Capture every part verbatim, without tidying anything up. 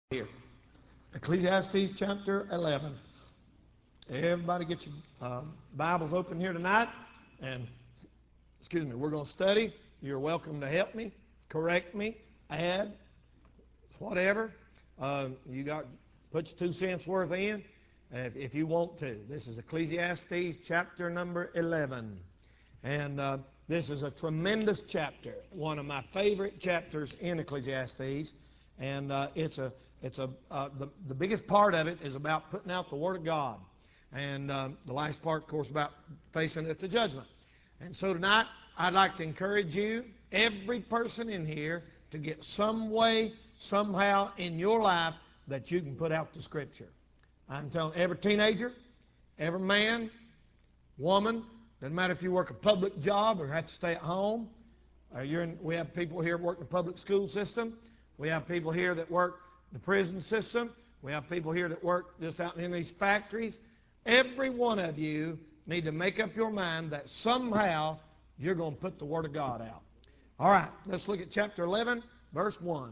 Here. Ecclesiastes chapter eleven. Everybody get your uh, Bibles open here tonight. And, excuse me, we're going to study. You're welcome to help me, correct me, add, whatever. Uh, you got, put your two cents worth in if, if you want to. This is Ecclesiastes chapter number eleven. And uh, this is a tremendous chapter. One of my favorite chapters in Ecclesiastes. And uh, it's a It's a uh, the the biggest part of it is about putting out the Word of God, and uh, the last part, of course, about facing it to judgment. And so tonight, I'd like to encourage you, every person in here, to get some way, somehow in your life that you can put out the Scripture. I'm telling every teenager, every man, woman, doesn't matter if you work a public job or have to stay at home. Or you're in, we have people here work in the public school system. We have people here that work the prison system. We have people here that work just out in these factories. Every one of you need to make up your mind that somehow you're going to put the Word of God out. All right, let's look at chapter eleven, verse one.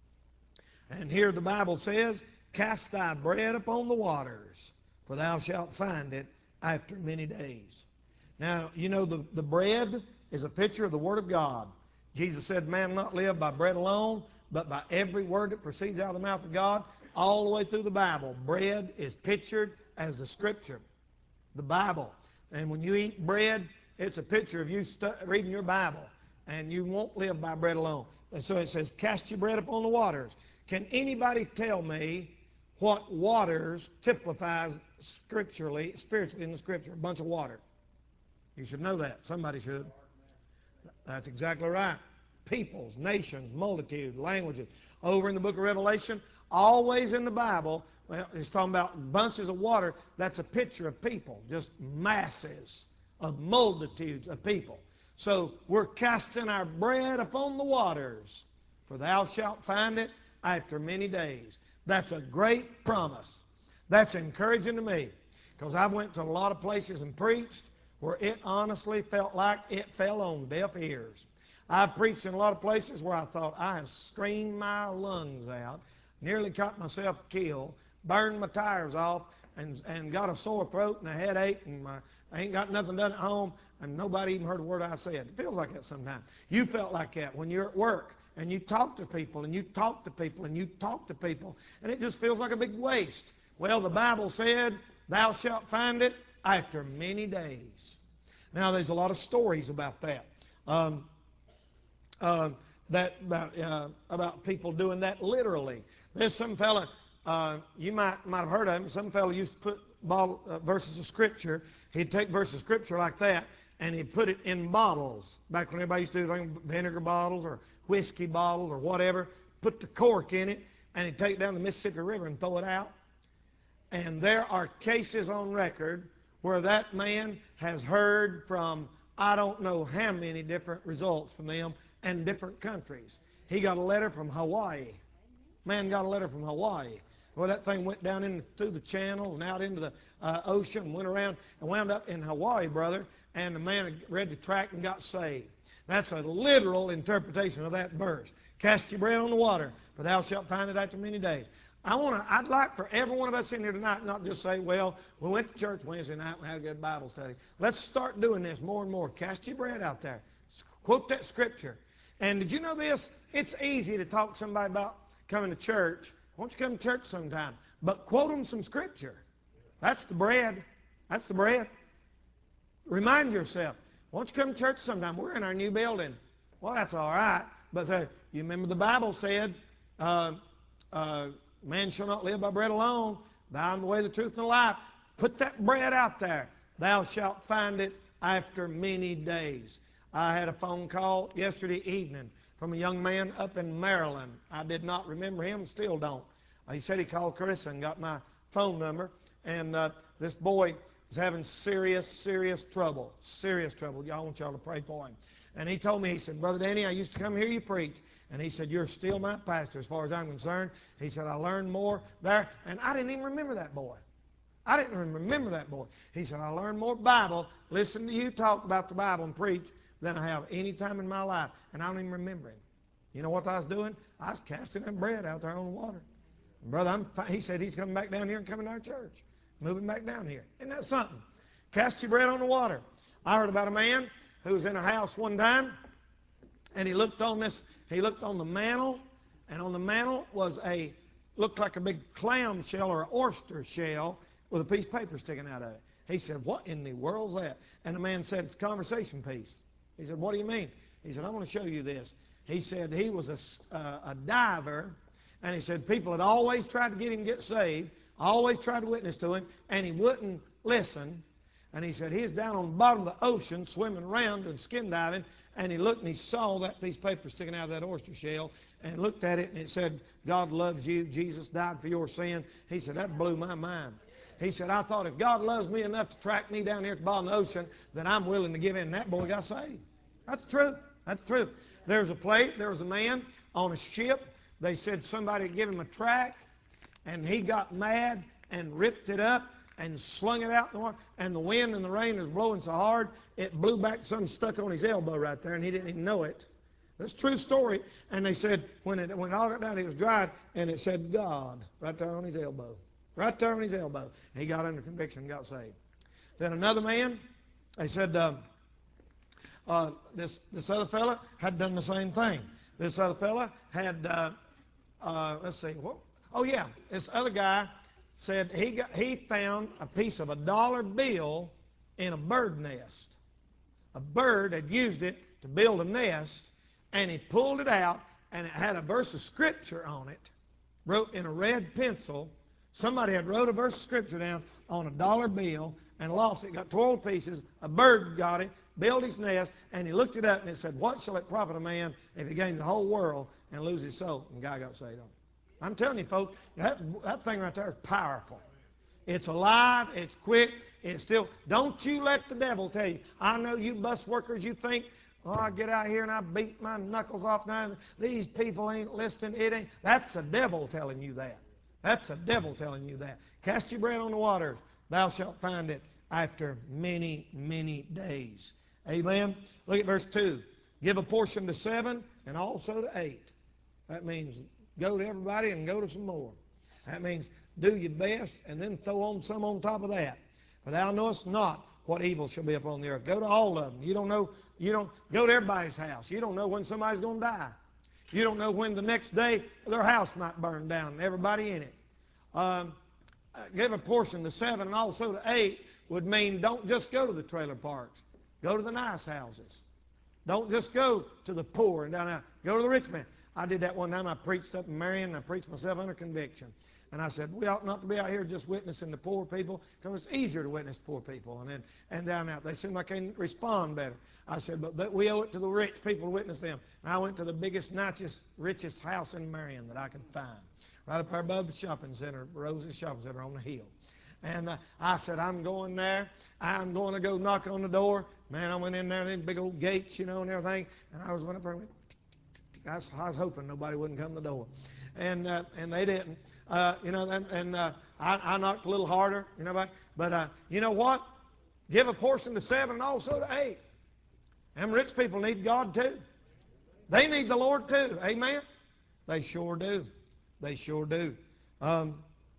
And here the Bible says, "Cast thy bread upon the waters, for thou shalt find it after many days." Now, you know the, the bread is a picture of the Word of God. Jesus said, "Man not live by bread alone, but by every word that proceeds out of the mouth of God." All the way through the Bible, bread is pictured as the Scripture, the Bible. And when you eat bread, it's a picture of you stu- reading your Bible. And you won't live by bread alone. And so it says, "Cast your bread upon the waters." Can anybody tell me what waters typifies scripturally, spiritually in the Scripture? A bunch of water. You should know that. Somebody should. That's exactly right. Peoples, nations, multitudes, languages. Over in the book of Revelation, always in the Bible, well, it's talking about bunches of water. That's a picture of people, just masses of multitudes of people. So we're casting our bread upon the waters, for thou shalt find it after many days. That's a great promise. That's encouraging to me, because I went to a lot of places and preached where it honestly felt like it fell on deaf ears. I've preached in a lot of places where I thought I have screamed my lungs out, nearly got myself killed, burned my tires off, and, and got a sore throat and a headache, and my, I ain't got nothing done at home, and nobody even heard a word I said. It feels like that sometimes. You felt like that when you're at work, and you talk to people, and you talk to people, and you talk to people, and it just feels like a big waste. Well, the Bible said, "Thou shalt find it after many days." Now, there's a lot of stories about that. Um, Uh, that about uh, about people doing that literally. There's some fella, uh, you might might have heard of him. Some fella used to put bottle, uh, verses of Scripture. He'd take verses of Scripture like that, and he'd put it in bottles. Back when everybody used to do things, vinegar bottles or whiskey bottles or whatever, put the cork in it, and he'd take it down the Mississippi River and throw it out. And there are cases on record where that man has heard from I don't know how many different results from them, and different countries. He got a letter from Hawaii. Man got a letter from Hawaii. Well, that thing went down in, through the channel and out into the uh, ocean and went around and wound up in Hawaii, brother. And the man read the tract and got saved. That's a literal interpretation of that verse. "Cast your bread on the water, for thou shalt find it after many days." I want to. I'd like for every one of us in here tonight not just say, "Well, we went to church Wednesday night and had a good Bible study." Let's start doing this more and more. Cast your bread out there. Quote that Scripture. And did you know this? It's easy to talk to somebody about coming to church. Why don't you come to church sometime? But quote them some Scripture. That's the bread. That's the bread. Remind yourself. Why don't you come to church sometime? We're in our new building. Well, that's all right. But say, you remember the Bible said, uh, uh, "Man shall not live by bread alone. Thou art the way, the truth, and the life." Put that bread out there. "Thou shalt find it after many days." I had a phone call yesterday evening from a young man up in Maryland. I did not remember him, still don't. Uh, he said he called Carissa and got my phone number. And uh, this boy was having serious, serious trouble. Serious trouble. Y'all want y'all to pray for him. And he told me, he said, "Brother Danny, I used to come hear you preach." And he said, "You're still my pastor as far as I'm concerned." He said, "I learned more there." And I didn't even remember that boy. I didn't even remember that boy. He said, "I learned more Bible, listen to you talk about the Bible and preach, than I have any time in my life." And I don't even remember him. You know what I was doing? I was casting that bread out there on the water. Brother, I'm fi- he said he's coming back down here and coming to our church. Moving back down here. Isn't that something? Cast your bread on the water. I heard about a man who was in a house one time, and he looked on this, he looked on the mantle, and on the mantle was a, looked like a big clam shell or an oyster shell with a piece of paper sticking out of it. He said, what in the world's that? And the man said, it's a conversation piece. He said, what do you mean? He said, I want to show you this. He said he was a, uh, a diver, and he said people had always tried to get him to get saved, always tried to witness to him, and he wouldn't listen. And he said he was down on the bottom of the ocean swimming around and skin diving, and he looked and he saw that piece of paper sticking out of that oyster shell and looked at it, and it said, God loves you, Jesus died for your sin. He said, that blew my mind. He said, I thought if God loves me enough to track me down here at the bottom of the ocean, then I'm willing to give in. And that boy got saved. That's true. That's true. There's a place, there was a man on a ship. They said somebody gave him a track, and he got mad and ripped it up and slung it out in the water. And the wind and the rain was blowing so hard, it blew back, something stuck on his elbow right there, and he didn't even know it. That's a true story. And they said when it, when it all got down, it was dried, and it said God right there on his elbow. Right there on his elbow. He got under conviction and got saved. Then another man, they said uh, uh, this, this other fella had done the same thing. This other fella had, uh, uh, let's see, what? Oh yeah, this other guy said he, got, he found a piece of a dollar bill in a bird nest. A bird had used it to build a nest, and he pulled it out, and it had a verse of Scripture on it, wrote in a red pencil. Somebody had wrote a verse of Scripture down on a dollar bill and lost it, got twelve pieces. A bird got it, built his nest, and he looked it up, and it said, what shall it profit a man if he gains the whole world and lose his soul? And the guy got saved on it. I'm telling you, folks, that, that thing right there is powerful. It's alive, it's quick, it's still. Don't you let the devil tell you. I know you bus workers, you think, oh, I get out here and I beat my knuckles off now. These people ain't listening. It ain't. That's the devil telling you that. That's the devil telling you that. Cast your bread on the waters. Thou shalt find it after many, many days. Amen. Look at verse two. Give a portion to seven and also to eight. That means go to everybody and go to some more. That means do your best and then throw on some on top of that. For thou knowest not what evil shall be upon the earth. Go to all of them. You don't know. You don't go to everybody's house. You don't know when somebody's going to die. You don't know when the next day their house might burn down and everybody in it. Um, give a portion to seven and also to eight would mean don't just go to the trailer parks. Go to the nice houses. Don't just go to the poor and down there. Go to the rich man. I did that one time. I preached up in Marion, and I preached myself under conviction. And I said, we ought not to be out here just witnessing to poor people, because it's easier to witness to poor people. And then and down out, they seem like they respond better. I said, but, but we owe it to the rich people to witness them. And I went to the biggest, nicest, richest house in Marion that I could find, right up there above the shopping center, Rose's Shopping Center on the hill. And uh, I said, I'm going there. I'm going to go knock on the door. Man, I went in there, them big old gates, you know, and everything. And I was went up there and went, I was, I was hoping nobody wouldn't come to the door. And uh, and they didn't. Uh, you know, and, and uh, I, I knocked a little harder, you know, but, but uh, you know what? Give a portion to seven and also to eight. Them rich people need God too. They need the Lord too. Amen? They sure do. They sure do. Um,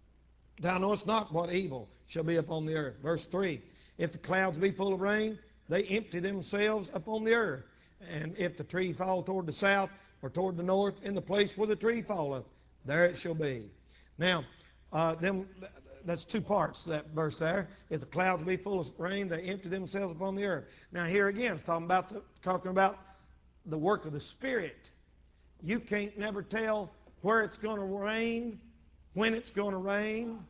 Thou knowest not what evil shall be upon the earth. Verse three. If the clouds be full of rain, they empty themselves upon the earth. And if the tree fall toward the south or toward the north, in the place where the tree falleth, there it shall be. Now, uh, them, that's two parts to that verse there. If the clouds be full of rain, they empty themselves upon the earth. Now, here again, it's talking about the, talking about the work of the Spirit. You can't never tell where it's going to rain, when it's going to rain,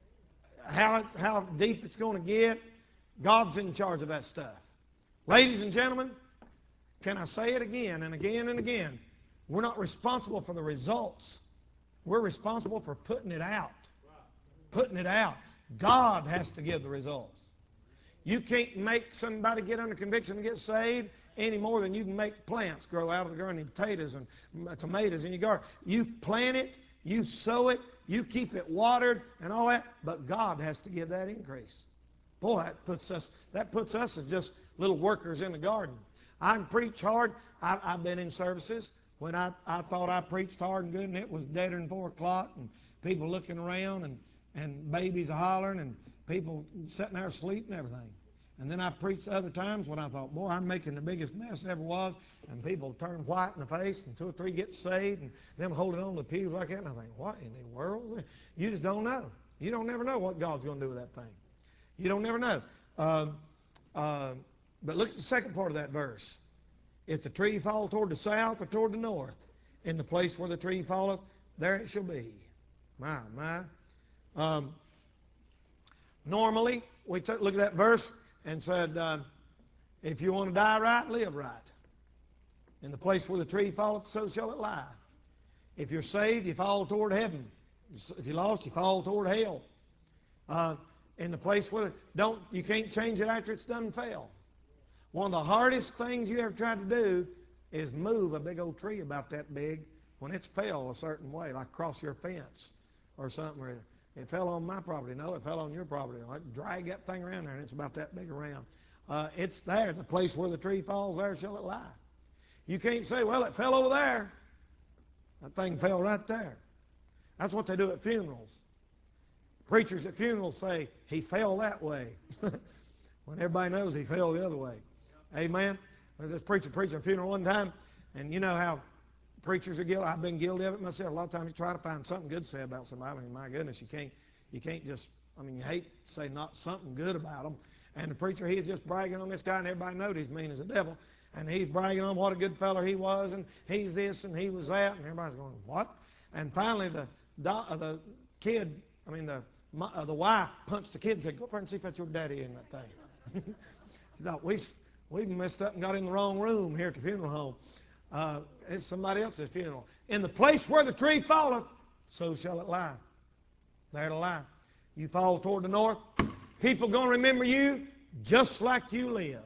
how, it's, how deep it's going to get. God's in charge of that stuff. Ladies and gentlemen, can I say it again and again and again? We're not responsible for the results. We're responsible for putting it out. Putting it out. God has to give the results. You can't make somebody get under conviction and get saved any more than you can make plants grow out of the ground, and potatoes and tomatoes in your garden. You plant it, you sow it, you keep it watered and all that, but God has to give that increase. Boy, that puts us, that puts us as just little workers in the garden. I can preach hard. I, I've been in services when I, I thought I preached hard and good, and it was deader than four o'clock, and people looking around and, and babies hollering and people sitting there asleep and everything. And then I preached other times when I thought, boy, I'm making the biggest mess there ever was, and people turn white in the face, and two or three get saved, and them holding on to the pews like that, and I think, what in the world? You just don't know. You don't never know what God's going to do with that thing. You don't never know. Um, uh, but look at the second part of that verse. If the tree fall toward the south or toward the north, in the place where the tree falleth, there it shall be. My, my. Um, normally, we took, look at that verse and said, uh, if you want to die right, live right. In the place where the tree falleth, so shall it lie. If you're saved, you fall toward heaven. If you're lost, you fall toward hell. Uh, in the place where don't you can't change it after it's done and fell. One of the hardest things you ever tried to do is move a big old tree about that big when it's fell a certain way, like across your fence or something. Or it fell on my property. No, it fell on your property. I drag that thing around there, and it's about that big around. Uh, it's there. The place where the tree falls, there shall it lie. You can't say, well, it fell over there. That thing fell right there. That's what they do at funerals. Preachers at funerals say, he fell that way. When everybody knows he fell the other way. Amen? There was this preacher preaching a funeral one time, and you know how preachers are guilty. I've been guilty of it myself. A lot of times you try to find something good to say about somebody. I mean, my goodness, you can't, you can't just, I mean, you hate to say not something good about them. And the preacher, he is just bragging on this guy, and everybody knows he's mean as a devil. And he's bragging on what a good fellow he was, and he's this, and he was that, and everybody's going, what? And finally, the uh, the kid, I mean, the uh, the wife punched the kid and said, go up there and see if that's your daddy in that thing. She thought, we, we messed up and got in the wrong room here at the funeral home. Uh, it's somebody else's funeral. In the place where the tree falleth, so shall it lie. There to lie. You fall toward the north, people going to remember you just like you lived.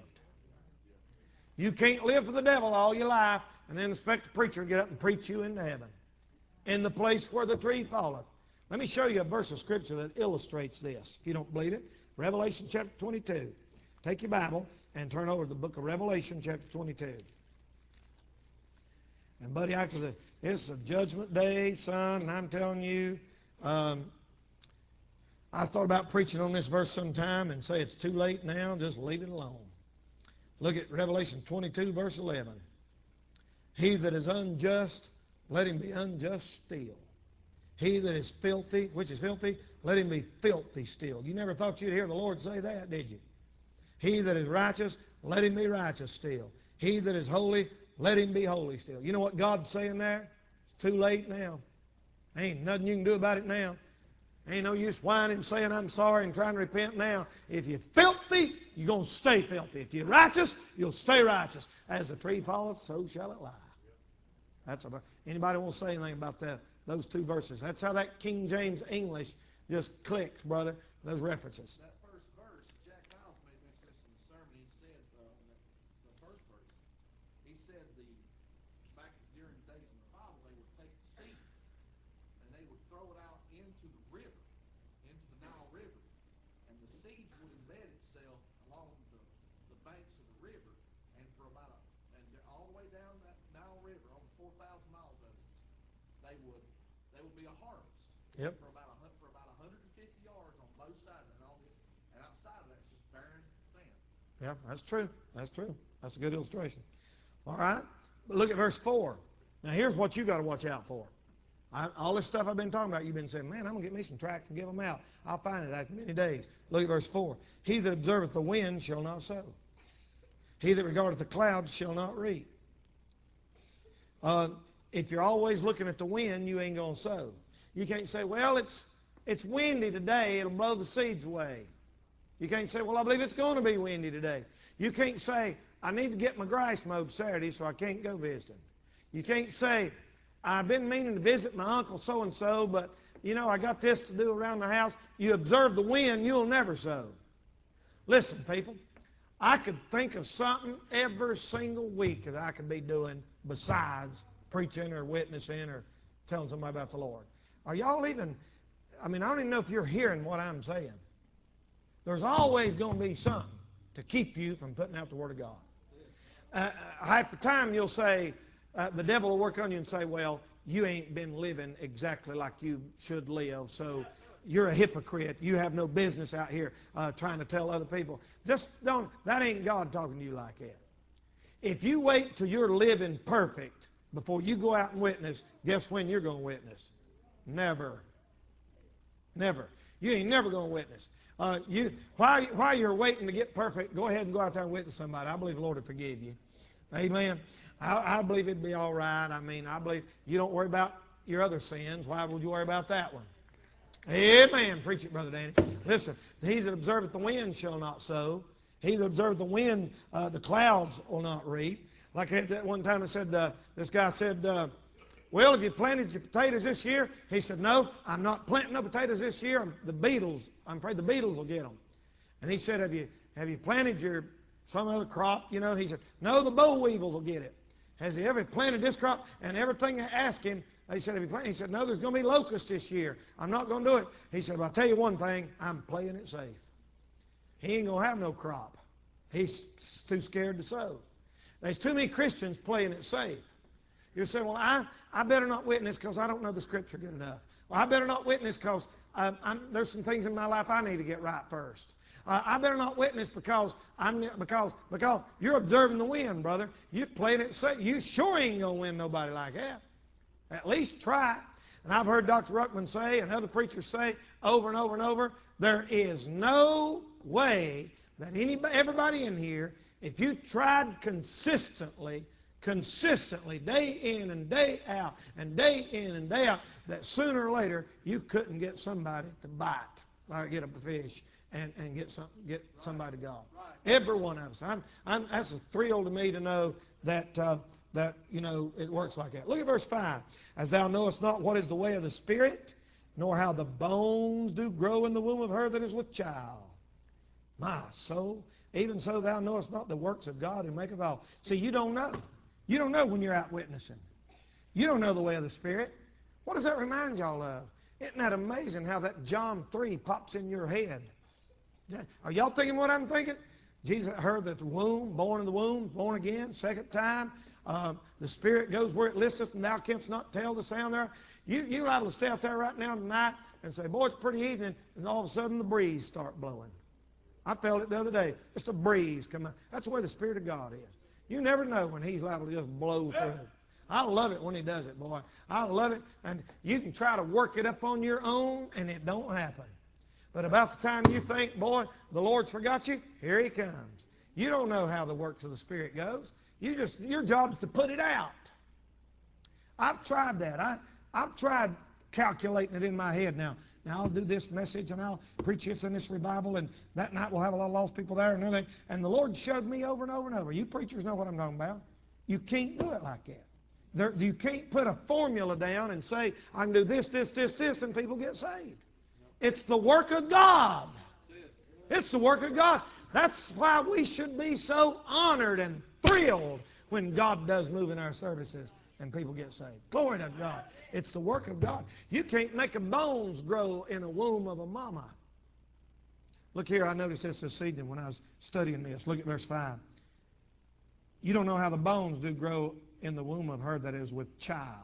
You can't live for the devil all your life and then expect the preacher to get up and preach you into heaven. In the place where the tree falleth. Let me show you a verse of Scripture that illustrates this, if you don't believe it. Revelation chapter twenty-two. Take your Bible and turn over to the book of Revelation chapter twenty-two. And buddy, after the, it's a judgment day, son, and I'm telling you, um, I thought about preaching on this verse sometime and say it's too late now, just leave it alone. Look at Revelation twenty-two, verse eleven. He that is unjust, let him be unjust still. He that is filthy, which is filthy, let him be filthy still. You never thought you'd hear the Lord say that, did you? He that is righteous, let him be righteous still. He that is holy, let him be holy still. You know what God's saying there? It's too late now. Ain't nothing you can do about it now. Ain't no use whining, saying I'm sorry and trying to repent now. If you're filthy, you're going to stay filthy. If you're righteous, you'll stay righteous. As the tree falleth, so shall it lie. That's about, anybody want to say anything about that? Those two verses. That's how that King James English just clicks, brother, those references. That first verse, Jack Niles made mention this in the sermon. He said, uh, the, the first verse, he said the back during the days in the Bible, they would take seeds and they would throw it out into the river, into the Nile River, and the seeds would embed itself along the, the banks of the river, and for about a, and all the way down that Nile River, over four thousand miles of it, they would, they would be a harvest. Yep. For about a, for about one hundred fifty yards on both sides, and all the, and outside of that's just barren sand. Yeah, that's true. That's true. That's a good illustration. All right. But look at verse four. Now here's what you got to watch out for. I, all this stuff I've been talking about, you've been saying, man, I'm going to get me some tracts and give them out. I'll find it after many days. Look at verse four. He that observeth the wind shall not sow. He that regardeth the clouds shall not reap. Uh, if you're always looking at the wind, you ain't going to sow. You can't say, well, it's it's windy today, it'll blow the seeds away. You can't say, well, I believe it's going to be windy today. You can't say, I need to get my grass mowed Saturday, so I can't go visiting. You can't say, I've been meaning to visit my uncle so-and-so, but, you know, I got this to do around the house. You observe the wind, you'll never sow. Listen, people, I could think of something every single week that I could be doing besides preaching or witnessing or telling somebody about the Lord. Are y'all even, I mean, I don't even know if you're hearing what I'm saying. There's always going to be something to keep you from putting out the Word of God. Uh, half the time you'll say, uh, the devil will work on you and say, well, you ain't been living exactly like you should live. So you're a hypocrite. You have no business out here uh, trying to tell other people. Just don't, that ain't God talking to you like that. If you wait till you're living perfect before you go out and witness, guess when you're going to witness? Never. Never. You ain't never going to witness. Uh, you, while, while you're waiting to get perfect, go ahead and go out there and witness somebody. I believe the Lord will forgive you. Amen. I, I believe it'd be all right. I mean, I believe you don't worry about your other sins. Why would you worry about that one? Amen. Preach it, Brother Danny. Listen, he that observeth the wind shall not sow. He that observeth the wind, uh, the clouds will not reap. Like I had that one time, I said, uh, this guy said, uh, well, have you planted your potatoes this year? He said, no, I'm not planting no potatoes this year. The beetles, I'm afraid the beetles will get them. And he said, have you, have you planted your some other crop? You know, he said, no, the boll weevils will get it. Has he ever planted this crop? And everything I asked him, they said, have you planted? He said, no, there's going to be locusts this year. I'm not going to do it. He said, well, I'll tell you one thing, I'm playing it safe. He ain't going to have no crop. He's too scared to sow. There's too many Christians playing it safe. You say, well, I, I better not witness because I don't know the Scripture good enough. Well, I better not witness because uh, there's some things in my life I need to get right first. Uh, I better not witness because I'm because because you're observing the wind, brother. You're playing it safe. You sure ain't gonna win nobody like that. At least try it. And I've heard Doctor Ruckman say, and other preachers say over and over and over, there is no way that anybody, everybody in here, if you tried consistently, consistently, day in and day out, and day in and day out, that sooner or later you couldn't get somebody to bite, or get a fish, and, and get some get somebody to go. Every one of us. I'm, I'm, that's a thrill to me to know that uh, that you know it works like that. Look at verse five. As thou knowest not what is the way of the Spirit, nor how the bones do grow in the womb of her that is with child. My soul, even so thou knowest not the works of God who maketh all. See, you don't know. You don't know when you're out witnessing. You don't know the way of the Spirit. What does that remind y'all of? Isn't that amazing how that John three pops in your head? Are y'all thinking what I'm thinking? Jesus heard that the womb, born in the womb, born again, second time. Uh, the Spirit goes where it listeth, and thou canst not tell the sound there. You, you're liable to stay out there right now tonight and say, boy, it's a pretty evening, and all of a sudden the breeze start blowing. I felt it the other day. Just a breeze come out. That's the way the Spirit of God is. You never know when He's liable to just blow through. I love it when He does it, boy. I love it. And you can try to work it up on your own, and it don't happen. But about the time you think, boy, the Lord's forgot you, here He comes. You don't know how the works of the Spirit goes. You just your job is to put it out. I've tried that. I, I've tried calculating it in my head now. Now, I'll do this message, and I'll preach this in this revival, and that night we'll have a lot of lost people there and everything. And the Lord showed me over and over and over. You preachers know what I'm talking about. You can't do it like that. There, you can't put a formula down and say, I can do this, this, this, this, and people get saved. It's the work of God. It's the work of God. That's why we should be so honored and thrilled when God does move in our services and people get saved. Glory to God. It's the work of God. You can't make a bones grow in a womb of a mama. Look here, I noticed this this evening when I was studying this. Look at verse five. You don't know how the bones do grow in the womb of her that is with child.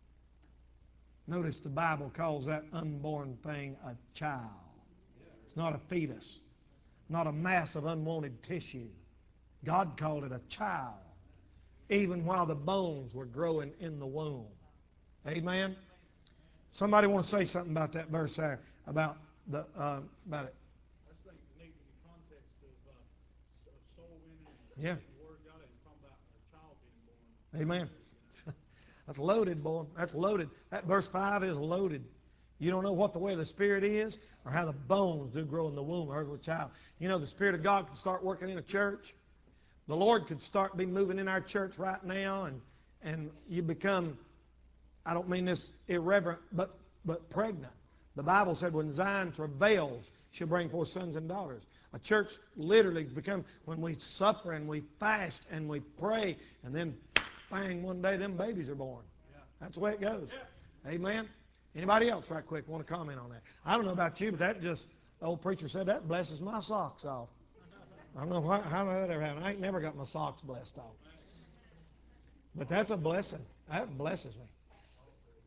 Notice the Bible calls that unborn thing a child. It's not a fetus, not a mass of unwanted tissue. God called it a child, even while the bones were growing in the womb. Amen? Somebody want to say something about that verse there, about the uh, about it? I just think the need in the context of, uh, of soul winning and Yeah. the Word of God is talking about a child being born. Amen. That's loaded, boy. That's loaded. That verse five is loaded. You don't know what the way of the Spirit is or how the bones do grow in the womb of her with child. You know, the Spirit of God can start working in a church. The Lord could start be moving in our church right now, and and you become, I don't mean this irreverent, but but pregnant. The Bible said when Zion travails, she'll bring forth sons and daughters. A church literally become, when we suffer and we fast and we pray, and then bang, one day them babies are born. That's the way it goes. Amen? Anybody else right quick want to comment on that? I don't know about you, but that just, the old preacher said, that blesses my socks off. I don't know how, how that ever happened. I ain't never got my socks blessed off. But that's a blessing. That blesses me.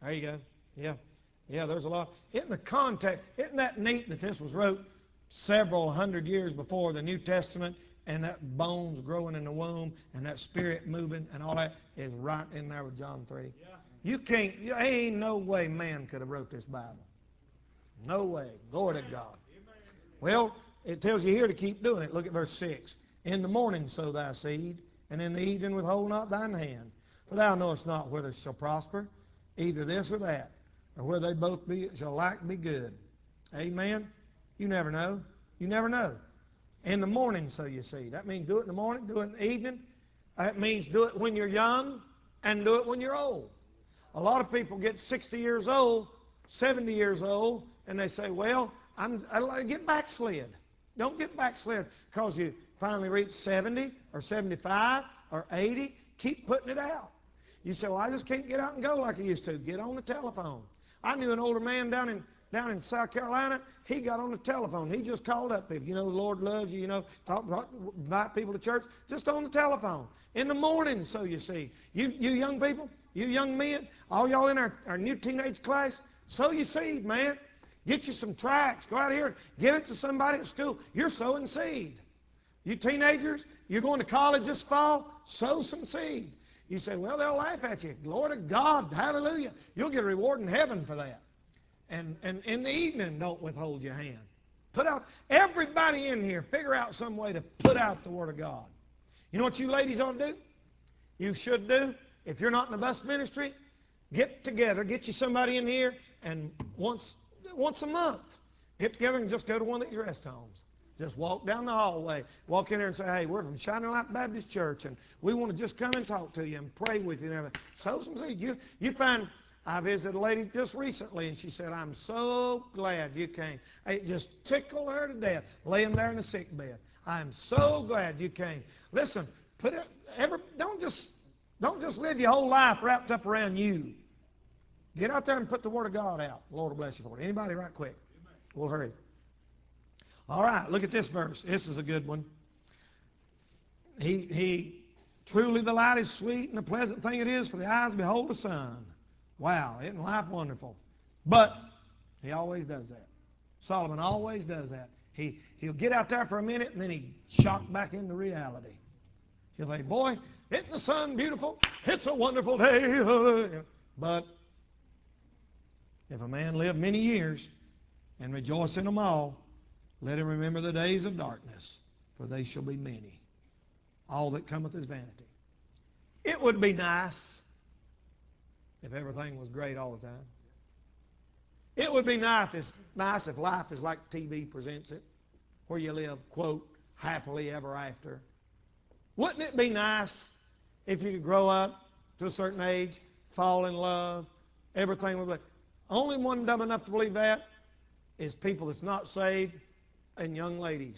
There you go. Yeah. Yeah, there's a lot. Isn't the context, isn't that neat that this was wrote several hundred years before the New Testament, and that bones growing in the womb and that spirit moving and all that is right in there with John three? Yeah. You can't, there ain't no way man could have wrote this Bible. No way. Glory to God. Well, it tells you here to keep doing it. Look at verse six. In the morning sow thy seed, and in the evening withhold not thine hand. For thou knowest not whether it shall prosper, either this or that, or whether they both be shall alike be good. Amen? You never know. You never know. In the morning sow your seed. That means do it in the morning, do it in the evening. That means do it when you're young, and do it when you're old. A lot of people get sixty years old, seventy years old, and they say, well, I'm, I get backslid. Don't get backslid because you finally reach seventy or seventy-five or eighty. Keep putting it out. You say, well, I just can't get out and go like I used to. Get on the telephone. I knew an older man down in down in South Carolina. He got on the telephone. He just called up people. You know, the Lord loves you. You know, talk, talk, invite people to church just on the telephone. In the morning, so you see. You, you young people, you young men, all y'all in our, our new teenage class, sow your seed, man. Get you some tracts. Go out here and give it to somebody at school. You're sowing seed. You teenagers, you're going to college this fall, sow some seed. You say, well, they'll laugh at you. Glory to God. Hallelujah. You'll get a reward in heaven for that. And, and in the evening, don't withhold your hand. Put out, everybody in here, figure out some way to put out the Word of God. You know what you ladies ought to do? You should do. If you're not in the bus ministry, get together, get you somebody in here, and once once a month, get together and just go to one of these rest homes. Just walk down the hallway. Walk in there and say, hey, we're from Shining Light Baptist Church, and we want to just come and talk to you and pray with you and everything. Sow some seed. You, you find, I visited a lady just recently, and she said, I'm so glad you came. It just tickled her to death, laying there in the sick bed. I'm so glad you came. Listen, put it, every, don't just don't just live your whole life wrapped up around you. Get out there and put the Word of God out. The Lord will bless you for it. Anybody right quick? We'll hurry. All right, look at this verse. This is a good one. He, he, truly the light is sweet, and a pleasant thing it is for the eyes to behold the sun. Wow, isn't life wonderful? But he always does that. Solomon always does that. He, he'll get out there for a minute, and then he shock back into reality. He'll say, boy, isn't the sun beautiful? It's a wonderful day. But if a man live many years and rejoice in them all, let him remember the days of darkness, for they shall be many. All that cometh is vanity. It would be nice if everything was great all the time. It would be nice if, nice if life is like T V presents it, where you live, quote, happily ever after. Wouldn't it be nice if you could grow up to a certain age, fall in love, everything would be... Only one dumb enough to believe that is people that's not saved and young ladies.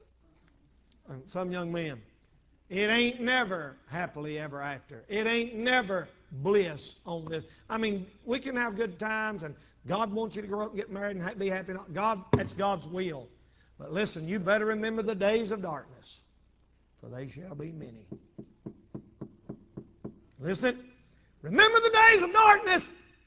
And some young men. It ain't never happily ever after. It ain't never bliss on this. I mean, we can have good times, and God wants you to grow up and get married and be happy. God, that's God's will. But listen, you better remember the days of darkness, for they shall be many. Listen, remember the days of darkness.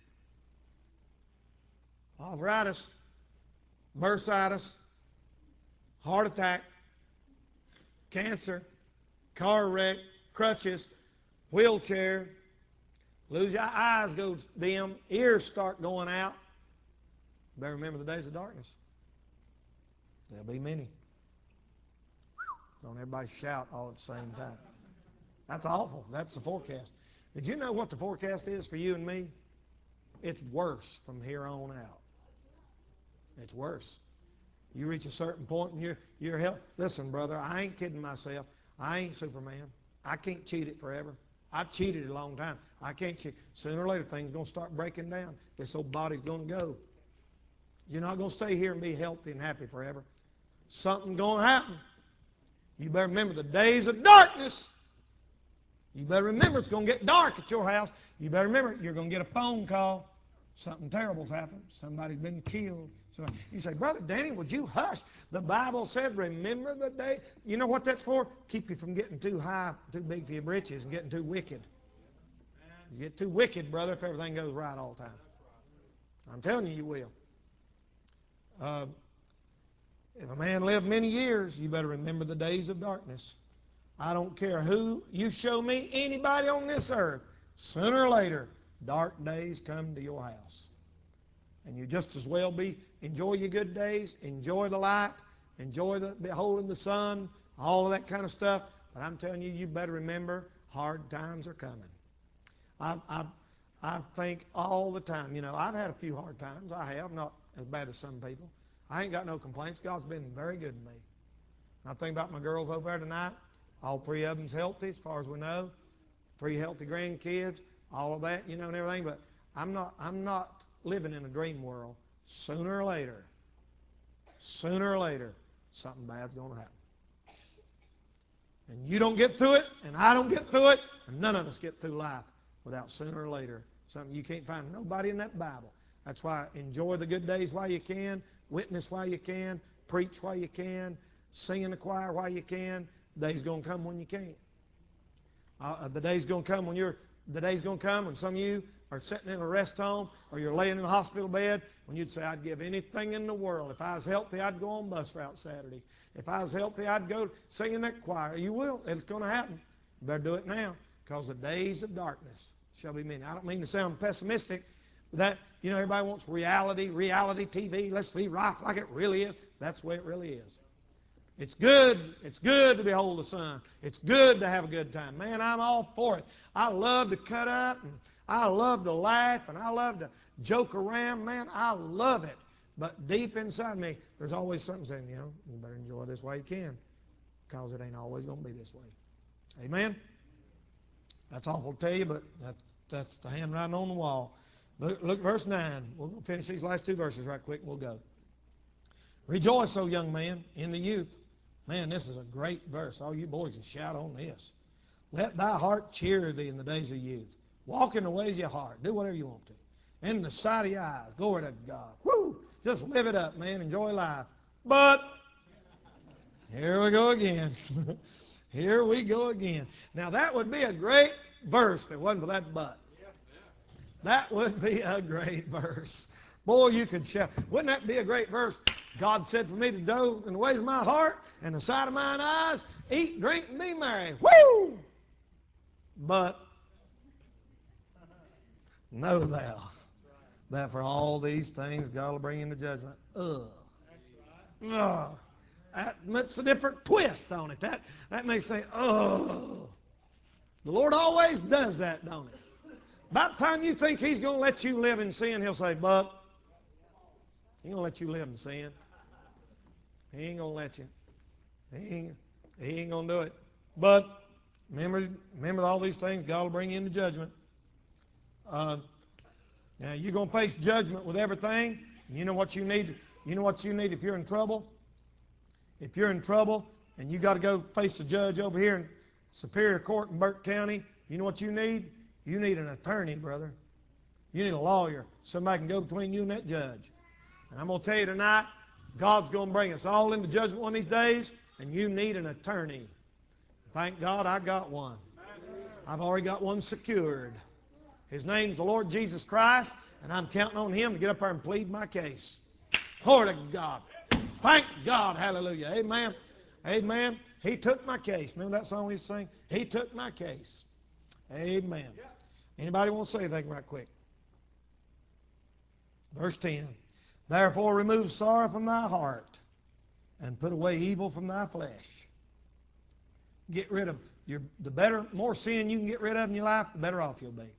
Arthritis, bursitis, heart attack, cancer, car wreck, crutches, wheelchair, lose your eyes go dim, ears start going out. You better remember the days of darkness. There'll be many. Don't everybody shout all at the same time. That's awful. That's the forecast. Did you know what the forecast is for you and me? It's worse from here on out. It's worse. You reach a certain point in your, your health. Listen, brother, I ain't kidding myself. I ain't Superman. I can't cheat it forever. I've cheated it a long time. I can't cheat. Sooner or later, things are going to start breaking down. This old body's going to go. You're not going to stay here and be healthy and happy forever. Something's going to happen. You better remember the days of darkness. You better remember it's going to get dark at your house. You better remember you're going to get a phone call. Something terrible's happened. Somebody's been killed. So you say, Brother Danny, would you hush? The Bible said, remember the day. You know what that's for? Keep you from getting too high, too big for your britches and getting too wicked. You get too wicked, brother, if everything goes right all the time. I'm telling you, you will. Uh, if a man lived many years, you better remember the days of darkness. I don't care who you show me, anybody on this earth, sooner or later, dark days come to your house. And you just as well be, enjoy your good days, enjoy the light, enjoy the beholding the sun, all of that kind of stuff. But I'm telling you, you better remember, hard times are coming. I, I, I think all the time, you know, I've had a few hard times. I have, not as bad as some people. I ain't got no complaints. God's been very good to me. I think about my girls over there tonight. All three of them's healthy as far as we know. Three healthy grandkids, all of that, you know, and everything. But I'm not, I'm not living in a dream world. Sooner or later, sooner or later, something bad's going to happen. And you don't get through it, and I don't get through it, and none of us get through life without sooner or later something you can't find nobody in that Bible. That's why enjoy the good days while you can, witness while you can, preach while you can, sing in the choir while you can. The day's going to come when you can't. Uh, the day's going to come when you're. The day's going to come when some of you are sitting in a rest home or you're laying in a hospital bed when you'd say, "I'd give anything in the world. If I was healthy, I'd go on bus route Saturday. If I was healthy, I'd go sing in that choir." You will. It's going to happen. You better do it now, because the days of darkness shall be many. I don't mean to sound pessimistic. That, you know, everybody wants reality, reality T V. Let's see life like it really is. That's the way it really is. It's good. It's good to behold the sun. It's good to have a good time. Man, I'm all for it. I love to cut up, and I love to laugh, and I love to joke around. Man, I love it. But deep inside me, there's always something saying, you know, you better enjoy this while you can, because it ain't always going to be this way. Amen? That's awful to tell you, but that, that's the handwriting on the wall. Look, look verse nine. We're going to finish these last two verses right quick, and we'll go. Rejoice, O young man, in the youth. Man, this is a great verse. All you boys can shout on this. Let thy heart cheer thee in the days of youth. Walk in the ways of your heart. Do whatever you want to. In the sight of your eyes. Glory to God. Woo! Just live it up, man. Enjoy life. But, here we go again. Here we go again. Now, that would be a great verse if it wasn't for that but. That would be a great verse. Boy, you could shout. Wouldn't that be a great verse? God said for me to do in the ways of my heart and the sight of mine eyes, eat, drink, and be merry. Woo! But know thou that for all these things God will bring into judgment. Ugh. Ugh. That makes a different twist on it. That, that makes you say, oh. The Lord always does that, don't He? About the time you think He's going to let you live in sin, He'll say, but He ain't going to let you live in sin. He ain't going to let you. He ain't, he ain't going to do it. But remember, remember all these things God will bring you into judgment. Uh, now, you're going to face judgment with everything. You know what you need? You know what you need if you're in trouble? If you're in trouble and you got to go face the judge over here in Superior Court in Burke County, you know what you need? You need an attorney, brother. You need a lawyer. Somebody can go between you and that judge. And I'm going to tell you tonight, God's going to bring us all into judgment one of these days, and you need an attorney. Thank God I got one. I've already got one secured. His name's the Lord Jesus Christ, and I'm counting on Him to get up there and plead my case. Glory to God. Thank God. Hallelujah. Amen. Amen. He took my case. Remember that song we used to sing? He took my case. Amen. Anybody want to say anything right quick? Verse ten. Therefore remove sorrow from thy heart, and put away evil from thy flesh. Get rid of your the better, more sin you can get rid of in your life, the better off you'll be.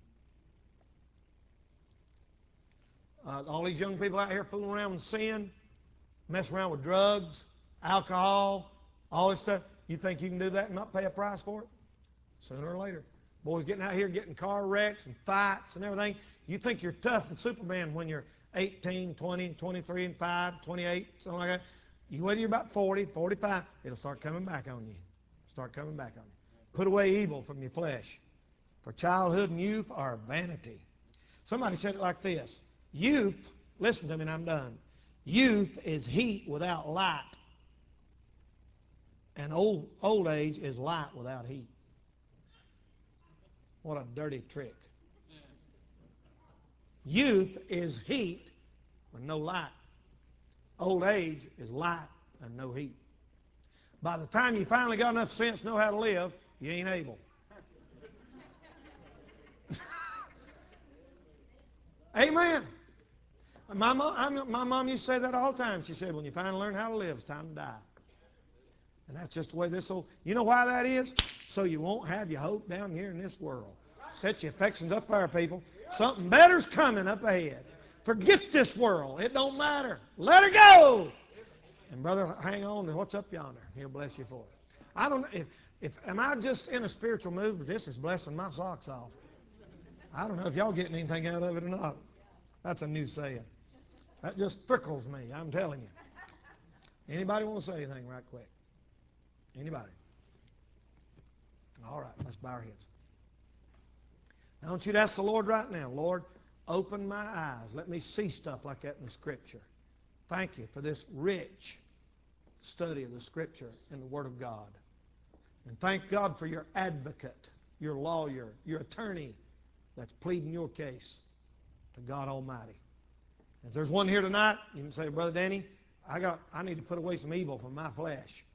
Uh, all these young people out here fooling around with sin, messing around with drugs, alcohol, all this stuff. You think you can do that and not pay a price for it? Sooner or later. Boys getting out here getting car wrecks and fights and everything. You think you're tough and Superman when you're eighteen, twenty, twenty-three, and five, twenty-eight, something like that. You wait till you're about forty, forty-five, it'll start coming back on you. Start coming back on you. Put away evil from your flesh. For childhood and youth are vanity. Somebody said it like this. Youth, listen to me and I'm done. Youth is heat without light. And old, old age is light without heat. What a dirty trick. Youth is heat with no light. Old age is light and no heat. By the time you finally got enough sense to know how to live, you ain't able. Amen. My mom, I'm, my mom used to say that all the time. She said, when you finally learn how to live, it's time to die. And that's just the way this old... You know why that is? So you won't have your hope down here in this world. Set your affections up there, people. Something better's coming up ahead. Forget this world. It don't matter. Let her go. And brother, hang on to what's up yonder. He'll bless you for it. I don't know if, if am I just in a spiritual mood, but this is blessing my socks off. I don't know if y'all getting anything out of it or not. That's a new saying. That just thrickles me, I'm telling you. Anybody want to say anything right quick? Anybody? All right, let's bow our heads. I want you to ask the Lord right now, Lord, open my eyes. Let me see stuff like that in the Scripture. Thank you for this rich study of the Scripture and the Word of God. And thank God for your advocate, your lawyer, your attorney that's pleading your case to God Almighty. If there's one here tonight, you can say, Brother Danny, I got, I need to put away some evil from my flesh.